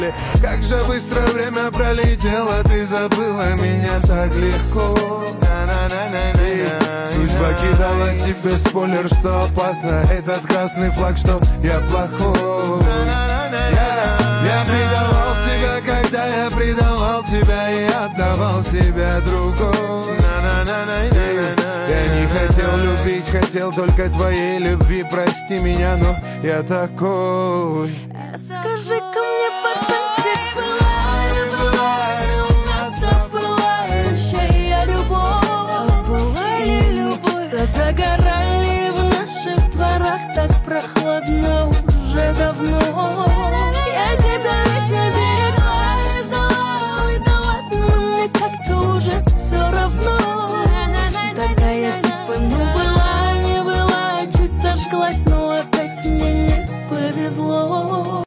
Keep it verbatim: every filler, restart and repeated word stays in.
Как же быстро время пролетело, ты забыла меня так легко. И судьба кидала тебе спойлер, что опасно. Этот красный флаг, что я плохой. Я, я предавал себя, когда я предавал тебя и отдавал себя другой. Я не хотел любить, хотел только твоей любви. Прости меня, но я такой. Скажи-ка мне,